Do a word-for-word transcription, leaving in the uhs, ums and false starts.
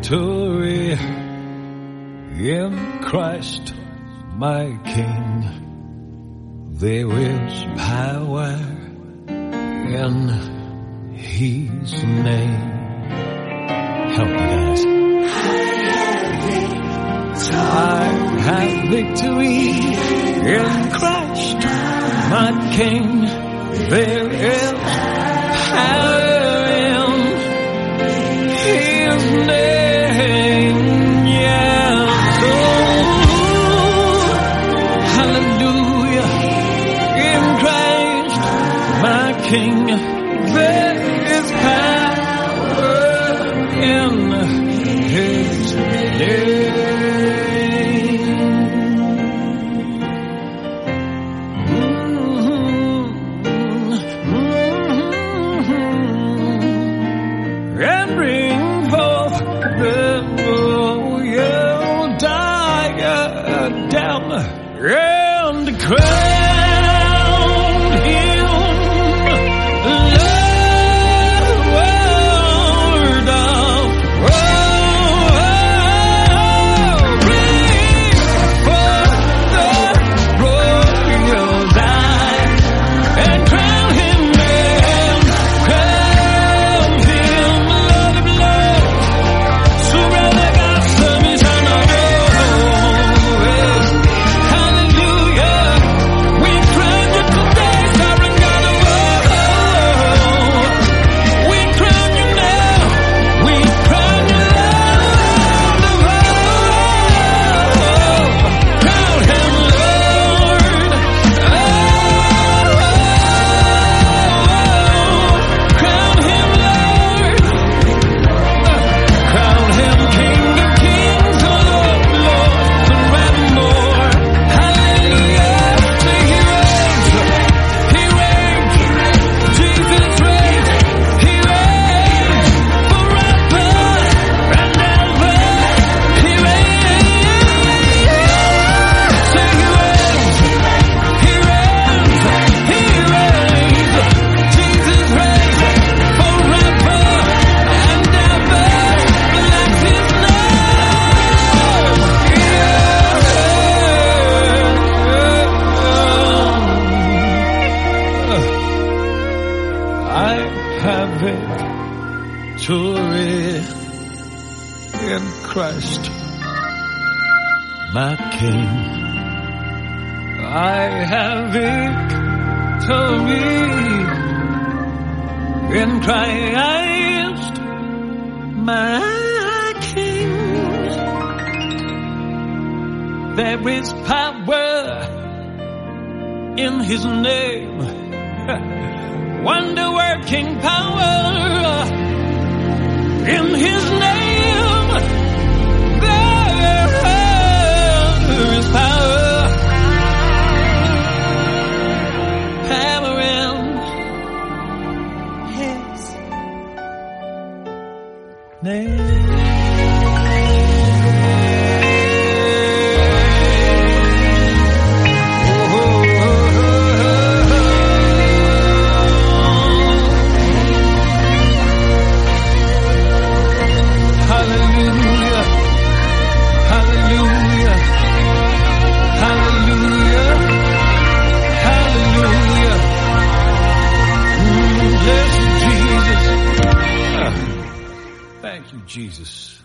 victory in Christ my King. There is power in His name. Help me, guys. I have victory in Christ my King. There is power in His name. Yes, oh, hallelujah. In Christ my King, there is power in His name. And bring forth the royal diadem and crown Him Lord of all. Bring forth the royal diadem and crown Him, man, crown Him Lord of love. So brother got some eternal glory. Hallelujah. We crown You today, sovereign God of all. We crown You now. We crown You Lord of all. Crown Him Lord. Oh, crown Him Lord. Crown Him King of Kings, Lord of Lords, forevermore. Hallelujah. Say He reigns. He reigns. Jesus reigns. He reigns forever and ever. He reigns. Say He reigns. He reigns. He reigns. Jesus reigns forever and ever. Bless His name. I have victory in Christ my King. I have victory in Christ my King. There is power in His name, wonder-working power in His name. There is power, power in His name. Hallelujah, hallelujah, hallelujah, hallelujah. Mm, bless You, Jesus. Ah, thank You, Jesus.